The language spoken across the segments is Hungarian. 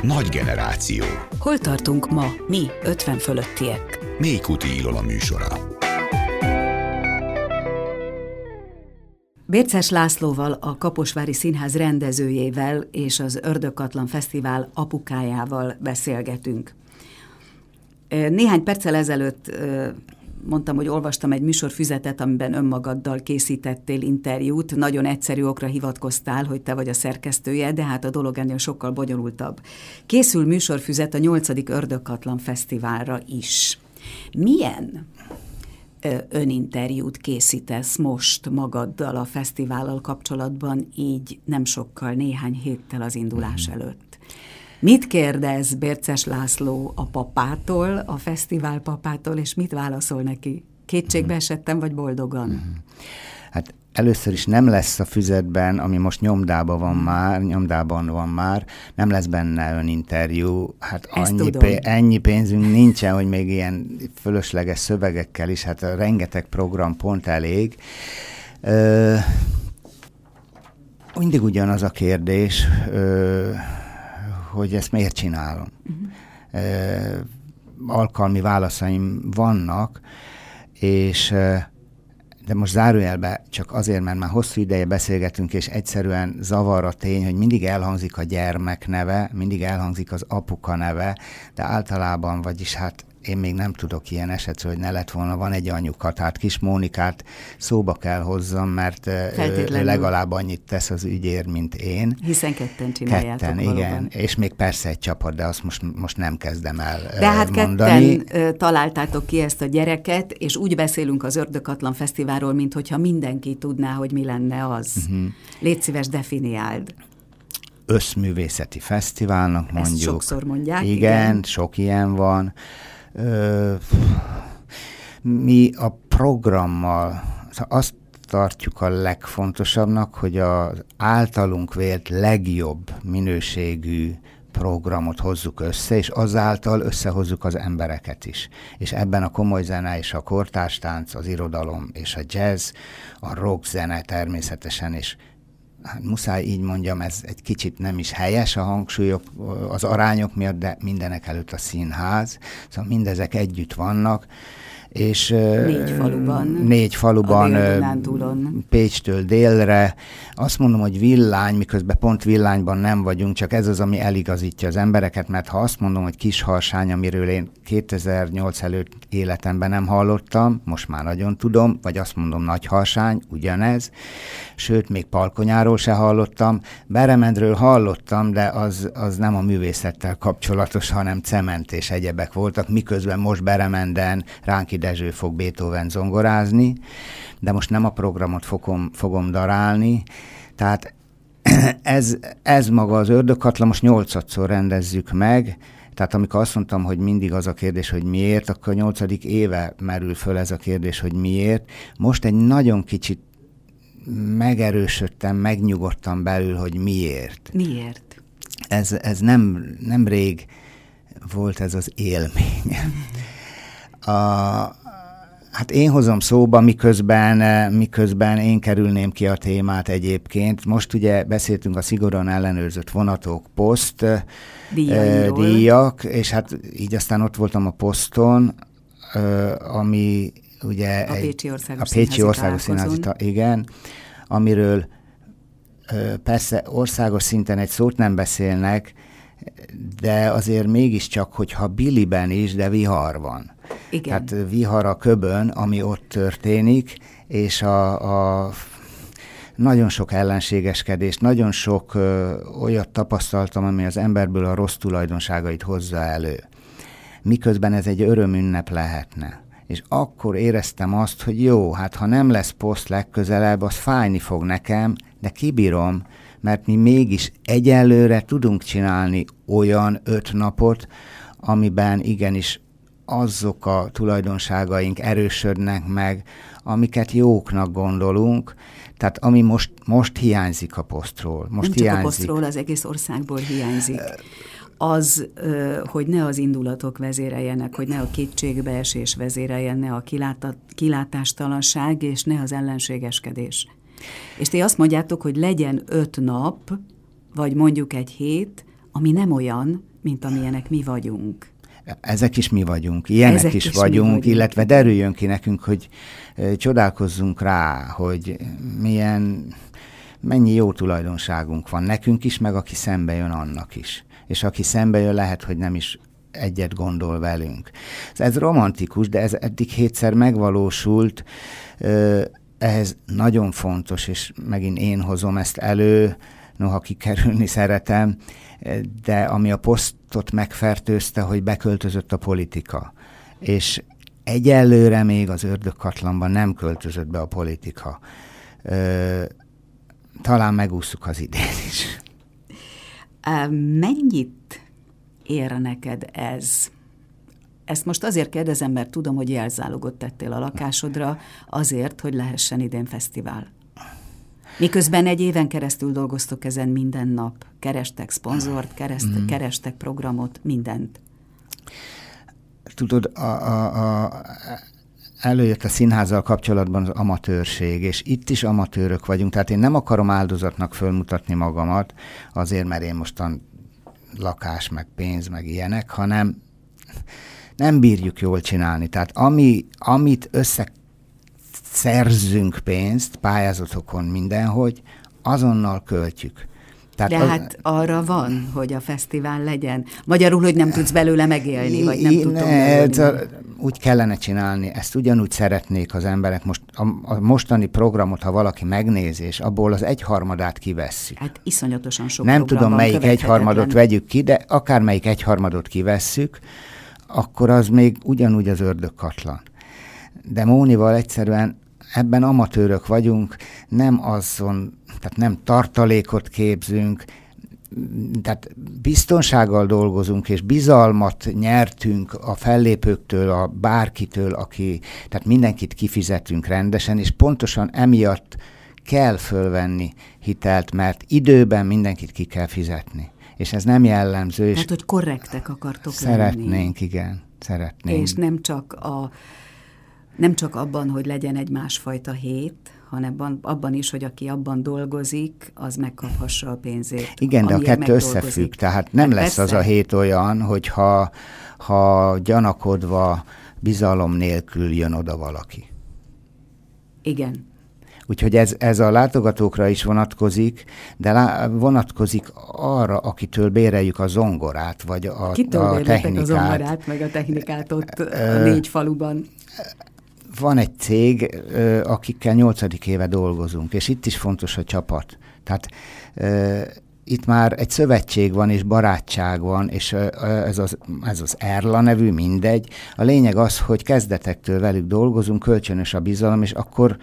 Nagy generáció. Hol tartunk ma, mi 50 fölöttiek? Mélykuti Ilona műsora. Bérces Lászlóval, a Kaposvári Színház rendezőjével és az Ördögkatlan Fesztivál apukájával beszélgetünk. Néhány perccel ezelőtt mondtam, hogy olvastam egy műsorfüzetet, amiben önmagaddal készítettél interjút. Nagyon egyszerű okra hivatkoztál, hogy te vagy a szerkesztője, de hát a dolog ennél sokkal bonyolultabb. Készül műsorfüzet a 8. Ördögkatlan Fesztiválra is. Milyen öninterjút készítesz most magaddal a fesztivállal kapcsolatban, így nem sokkal, néhány héttel az indulás előtt? Mit kérdez Bérces László a papától, a fesztivál papától, és mit válaszol neki? Kétségbe esettem, vagy boldogan? Hát először is nem lesz a füzetben, ami most nyomdában van már, nem lesz benne öninterjú. Hát ennyi pénzünk nincsen, hogy még ilyen fölösleges szövegekkel is, hát a rengeteg program pont elég. Mindig ugyanaz a kérdés, hogy ezt miért csinálom. Alkalmi válaszaim vannak, és de most zárójelben csak azért, mert már hosszú ideje beszélgetünk, és egyszerűen zavar a tény, hogy mindig elhangzik a gyermek neve, mindig elhangzik az apuka neve, de általában, vagyis hát én még nem tudok ilyen esetről, hogy ne lett volna, van egy anyuka, tehát Kis Mónikát szóba kell hozzam, mert ő legalább annyit tesz az ügyért, mint én. Hiszen ketten csináljátok. Ketten, igen, és még persze egy csapat, de azt most nem kezdem el de hát mondani. Ketten találtátok ki ezt a gyereket, és úgy beszélünk az Ördögkatlan Fesztiválról, minthogyha mindenki tudná, hogy mi lenne az. Légy szíves, definiáld. Összművészeti fesztiválnak mondjuk. Ezt sokszor mondják. Igen, sok ilyen van. Mi a programmal azt tartjuk a legfontosabbnak, hogy az általunk vélt legjobb minőségű programot hozzuk össze, és azáltal összehozzuk az embereket is. És ebben a komoly zene és a kortárstánc, az irodalom és a jazz, a rock zene természetesen, és hát muszáj így mondjam, ez egy kicsit nem is helyes a hangsúlyok, az arányok miatt, de mindenek előtt a színház. Szóval mindezek együtt vannak, és négy faluban Pécstől délre. Azt mondom, hogy villány, miközben pont villányban nem vagyunk, csak ez az, ami eligazítja az embereket, mert ha azt mondom, hogy Kisharsány, amiről én 2008 előtt életemben nem hallottam, most már nagyon tudom, vagy azt mondom Nagyharsány, ugyanez, sőt, még Palkonyáról se hallottam, Beremendről hallottam, de az nem a művészettel kapcsolatos, hanem cement és egyebek voltak, miközben most Beremenden Ránki Dezső fog Beethoven zongorázni, de most nem a programot fogom darálni. Tehát ez maga az Ördögkatlan, most 8-szor rendezzük meg, tehát amikor azt mondtam, hogy mindig az a kérdés, hogy miért, akkor 8. éve merül föl ez a kérdés, hogy miért. Most egy nagyon kicsit megerősödtem, megnyugodtam belül, hogy miért. Miért? Ez nem rég volt ez az élmény. Hát én hozom szóba, miközben én kerülném ki a témát egyébként. Most ugye beszéltünk a szigorúan ellenőrzött vonatok, poszt, díjak, és hát így aztán ott voltam a poszton, ami ugye a Pécsi Országos Színházi, igen, amiről persze országos szinten egy szót nem beszélnek, de azért mégiscsak, hogyha Biliben is, de vihar van. Igen. Tehát vihar a Köbön, ami ott történik, és a nagyon sok ellenségeskedést, nagyon sok olyat tapasztaltam, ami az emberből a rossz tulajdonságait hozza elő. Miközben ez egy örömünnep lehetne. És akkor éreztem azt, hogy jó, hát ha nem lesz poszt legközelebb, az fájni fog nekem, de kibírom, mert mi mégis egyelőre tudunk csinálni olyan 5 napot, amiben igenis azok a tulajdonságaink erősödnek meg, amiket jóknak gondolunk, tehát ami most hiányzik a posztról. Nem csak a posztról, az egész országból hiányzik. Az, hogy ne az indulatok vezéreljenek, hogy ne a kétségbeesés vezéreljen, ne a kilátástalanság, és ne az ellenségeskedés. És ti azt mondjátok, hogy legyen 5 nap, vagy mondjuk egy hét, ami nem olyan, mint amilyenek mi vagyunk. Ezek is mi vagyunk, ilyenek is vagyunk, illetve derüljön ki nekünk, hogy csodálkozzunk rá, hogy mennyi jó tulajdonságunk van nekünk is, meg aki szembe jön, annak is. És aki szembe jön, lehet, hogy nem is egyet gondol velünk. Ez romantikus, de ez eddig 7-szer megvalósult, ehhez nagyon fontos, és megint én hozom ezt elő, noha kikerülni szeretem, de ami a posztot megfertőzte, hogy beköltözött a politika. És egyelőre még az Ördögkatlanban nem költözött be a politika. Talán megússzuk az idén is. Mennyit ér neked ez? Ezt most azért kérdezem, mert tudom, hogy jelzálogot tettél a lakásodra azért, hogy lehessen idén fesztivál. Miközben egy éven keresztül dolgoztok ezen minden nap. Kerestek szponzort, kerestek programot, mindent. Tudod, előjött a színházzal kapcsolatban az amatőrség, és itt is amatőrök vagyunk, tehát én nem akarom áldozatnak fölmutatni magamat, azért, mert én mostan lakás, meg pénz, meg ilyenek, hanem nem bírjuk jól csinálni. Tehát amit összeszerzünk pénzt, pályázatokon mindenhogy, azonnal költjük. Tehát hát arra van, hogy a fesztivál legyen. Magyarul, hogy nem tudsz belőle megélni, vagy nem tudtok megélni. Úgy kellene csinálni, ezt ugyanúgy szeretnék az emberek. Most a mostani programot, ha valaki megnézi, és abból az 1/3 kivesszük. Hát iszonyatosan sok nem tudom, melyik 1/3 vegyük ki, de akármelyik 1/3 kivesszük, akkor az még ugyanúgy az Ördögkatlan. De Mónival egyszerűen ebben amatőrök vagyunk, tehát nem tartalékot képzünk, tehát biztonsággal dolgozunk, és bizalmat nyertünk a fellépőktől, a bárkitől, tehát mindenkit kifizetünk rendesen, és pontosan emiatt kell fölvenni hitelt, mert időben mindenkit ki kell fizetni. És ez nem jellemző. Tehát, hogy korrektek akartok szeretnénk, lenni. Igen, szeretnénk. És nem csak abban, hogy legyen egy másfajta hét, hanem abban is, hogy aki abban dolgozik, az megkaphassa a pénzét. Igen, de a kettő összefügg, tehát nem lesz persze. Az a hét olyan, hogy ha gyanakodva bizalom nélkül jön oda valaki. Igen. Úgyhogy ez a látogatókra is vonatkozik, de vonatkozik arra, akitől béreljük a zongorát, vagy a technikát. A zongorát, meg a technikát ott a 4 faluban? Van egy cég, akikkel 8. éve dolgozunk, és itt is fontos a csapat. Tehát itt már egy szövetség van, és barátság van, és ez az Erla nevű, mindegy. A lényeg az, hogy kezdetektől velük dolgozunk, kölcsönös a bizalom, és akkor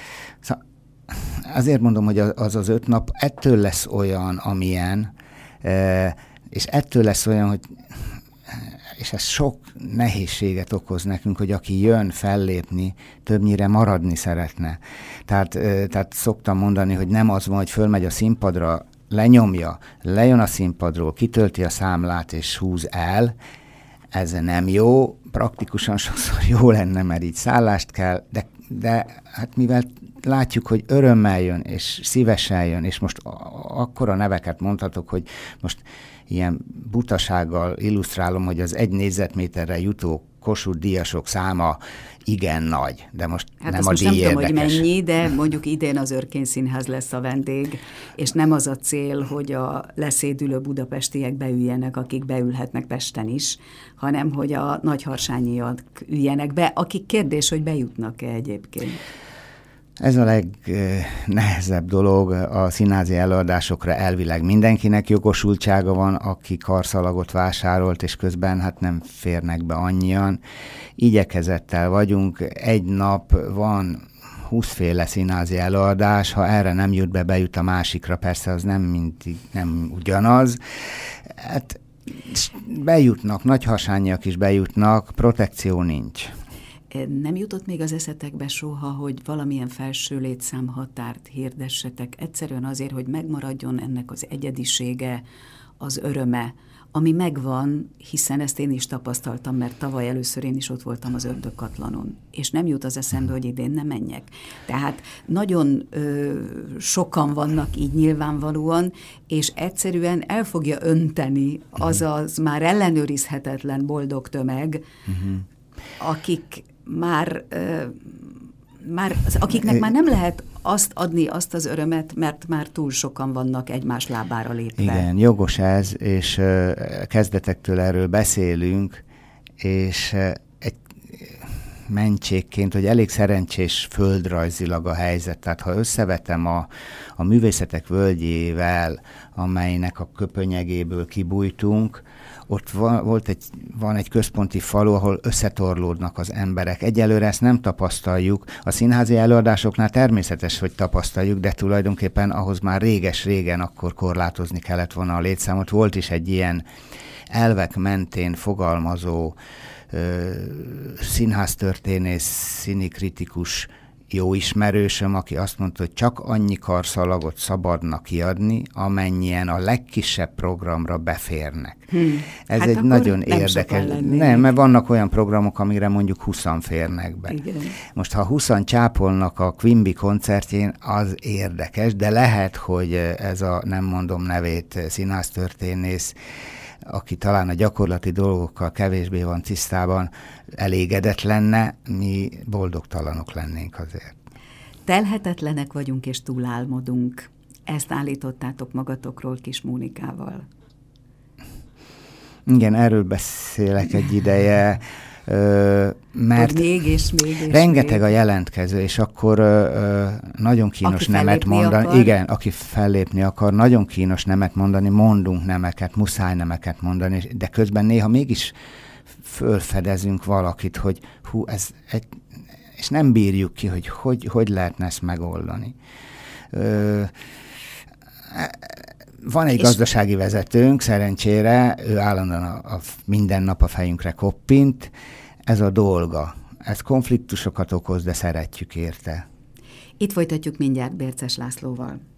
azért mondom, hogy az 5 nap ettől lesz olyan, amilyen, és ettől lesz olyan, hogy és ez sok nehézséget okoz nekünk, hogy aki jön fellépni, többnyire maradni szeretne. Tehát szoktam mondani, hogy nem az van, hogy fölmegy a színpadra, lenyomja, lejön a színpadról, kitölti a számlát és húz el. Ez nem jó, praktikusan sokszor jó lenne, mert így szállást kell, de hát mivel látjuk, hogy örömmel jön, és szívesen jön, és most akkora neveket mondhatok, hogy most ilyen butasággal illusztrálom, hogy az 1 négyzetméterre jutó Kossuth-díjasok száma igen nagy, de most hát nem a díj érdekes. Nem tudom, hogy mennyi, de nem. Mondjuk idén az Örkény Színház lesz a vendég, és nem az a cél, hogy a leszédülő budapestiek beüljenek, akik beülhetnek Pesten is, hanem hogy a nagyharsányiak üljenek be, akik kérdés, hogy bejutnak-e egyébként. Ez a legnehezebb dolog, a színházi előadásokra elvileg mindenkinek jogosultsága van, aki karszalagot vásárolt, és közben hát nem férnek be annyian. Igyekezettel vagyunk, egy nap van 20 féle színházi előadás, ha erre nem jut be, bejut a másikra, persze az nem ugyanaz. Hát bejutnak, nagyharsányiak is bejutnak, protekció nincs. Nem jutott még az eszetekbe soha, hogy valamilyen felső létszámhatárt hirdessetek, egyszerűen azért, hogy megmaradjon ennek az egyedisége, az öröme, ami megvan, hiszen ezt én is tapasztaltam, mert tavaly először én is ott voltam az Ördögkatlanon, és nem jut az eszembe, hogy idén ne menjek. Tehát nagyon sokan vannak így nyilvánvalóan, és egyszerűen el fogja önteni az már ellenőrizhetetlen boldog tömeg, akik akiknek már nem lehet azt adni, azt az örömet, mert már túl sokan vannak egymás lábára lépve. Igen, jogos ez, és kezdetektől erről beszélünk, és egy mentségként, hogy elég szerencsés földrajzilag a helyzet. Tehát ha összevetem a művészetek völgyével, amelynek a köpönyegéből kibújtunk, ott van egy központi falu, ahol összetorlódnak az emberek. Egyelőre ezt nem tapasztaljuk. A színházi előadásoknál természetes, hogy tapasztaljuk, de tulajdonképpen ahhoz már réges-régen akkor korlátozni kellett volna a létszámot. Volt is egy ilyen elvek mentén fogalmazó színháztörténész, színikritikus jó ismerősöm, aki azt mondta, hogy csak annyi karszalagot szabadna kiadni, amennyien a legkisebb programra beférnek. Ez egy nagyon érdekes. Nem, mert vannak olyan programok, amire mondjuk 20-an férnek be. Igen. Most ha 20-an csápolnak a Quimby koncertjén, az érdekes, de lehet, hogy ez a nem mondom nevét színháztörténész, aki talán a gyakorlati dolgokkal kevésbé van tisztában, elégedett lenne, mi boldogtalanok lennénk azért. Telhetetlenek vagyunk és túlálmodunk. Ezt állítottátok magatokról Kis Mónikával. Igen, erről beszélek egy ideje, mert még rengeteg a jelentkező, és akkor nagyon kínos nemet mondani. Akar. Igen, aki fellépni akar, nagyon kínos nemet mondani, mondunk nemeket, muszáj nemeket mondani, de közben néha mégis fölfedezünk valakit, hogy és nem bírjuk ki, hogy lehetne ezt megoldani. Van egy gazdasági vezetőnk, szerencsére, ő állandóan minden nap a fejünkre koppint, ez a dolga. Ez konfliktusokat okoz, de szeretjük érte. Itt folytatjuk mindjárt Bérces Lászlóval.